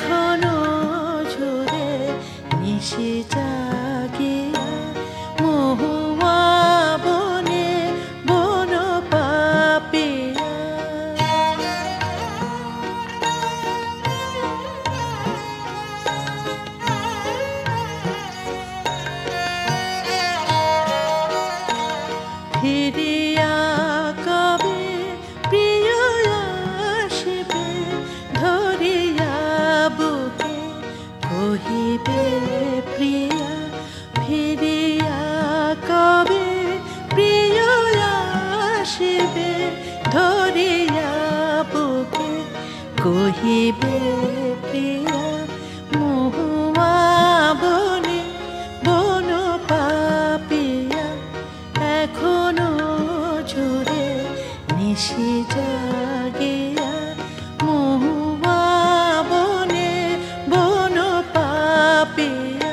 এখনো ঝরে নিশে জাগিয়া মহুয়া বনে বন পাপিয়া। ফিরিয়া কবে প্রিয় আসিবে ধরিয়া বুকে কহিবে প্রিয়া। ফিরিয়া কবে প্রিয় আসিবে ধরিয়া বুকে কহিবে প্রিয়া। মহুয়া বনে বন পাপিয়া এখনো ঝরে নিশি জাগিয়া মহুয়া বনে বন পাপিয়া।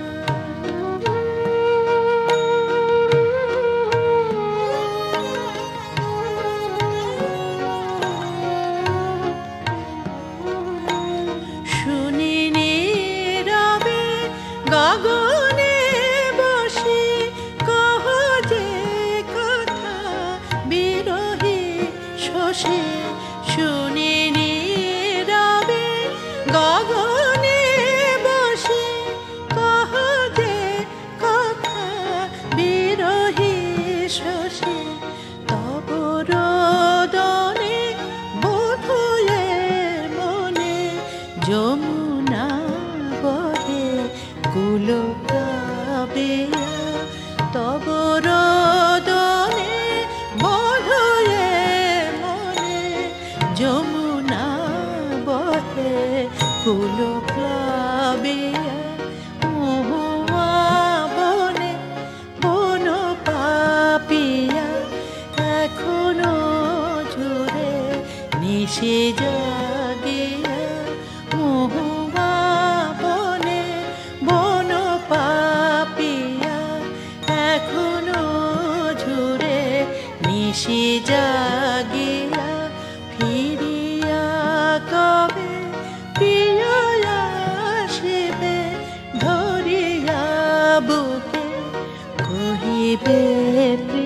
শুনি নীরবে গগনে বসে কহ যে কথা বিরহী শশী। শুনি নীরবে গগনে বসে কহ যে কথা বিরহী শশী। তব রোদনে বধূয়ের মনে যমুনা বহে কুল প্লাবিয়া। তব রোদনে বধূয়ের মনে যমুনা বহে কুল প্লাবিয়া। মহুয়া বনে বন পাপিয়া এখনো ঝরে নিশি জাগিয়া মহুয়া বনে বন পাপিয়া এখনো ঝরে নিশি জাগিয়া। ফিরিয়া কবে প্রিয় আসিবে ধরিয়া বুকে কহিবে